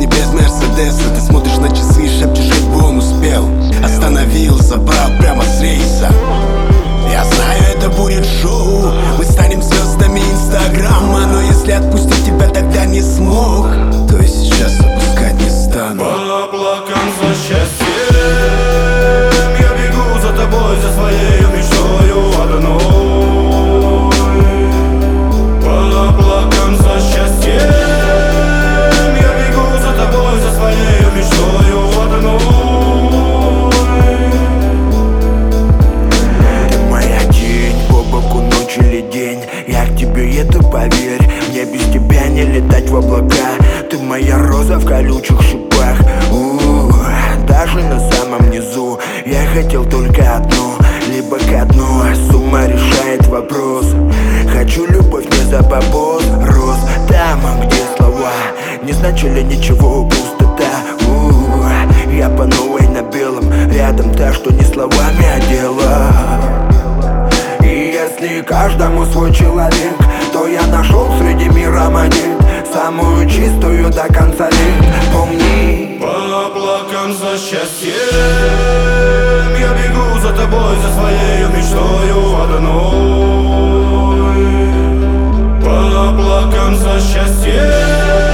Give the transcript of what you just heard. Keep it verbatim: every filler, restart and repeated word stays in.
жизни без Мерседеса. Ты смотришь на часы и шепчешь, как бы он успел. Остановил, забрал прямо с рейса. Я знаю, это будет шоу. Мы станем звездами Инстаграма. Но если отпустить тебя тогда не смог, то и сейчас отпускать не стану. По облакам за счастьем я бегу за тобой, за своей мечтою одной. По облакам за счастьем я бегу за тобой, за своей мечтою одной. Ты моя тень, по боку ночь или день. Я к тебе еду, поверь, мне без тебя не летать в облака. Ты моя роза в колючих шипах. У-у-у, даже на самом низу я хотел только одну, либо ко дну, а сумма решает вопрос. Хочу любовь не за бабос, роз там, где слова не значили ничего, пустота. У-у-у, я по новой на белом, рядом та, что не словами, а дело. И если каждому свой человек, то я нашел среди мира монет самую чистую до конца лет. Помни, по облакам за счастьем я бегу за тобой, за своей мечтою одной. По облакам за счастьем